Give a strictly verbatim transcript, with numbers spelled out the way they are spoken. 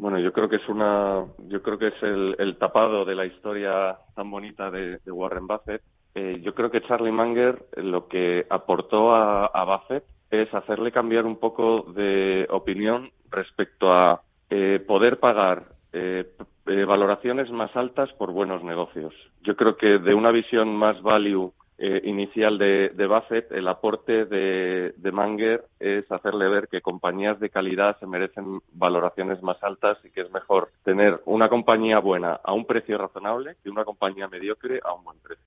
Bueno, yo creo que es una, yo creo que es el, el tapado de la historia tan bonita de, de Warren Buffett. Eh, yo creo que Charlie Munger eh, lo que aportó a, a Buffett es hacerle cambiar un poco de opinión respecto a eh, poder pagar eh, eh, valoraciones más altas por buenos negocios. Yo creo que de una visión más value Eh, inicial de, de Buffett, el aporte de, de Munger es hacerle ver que compañías de calidad se merecen valoraciones más altas y que es mejor tener una compañía buena a un precio razonable que una compañía mediocre a un buen precio.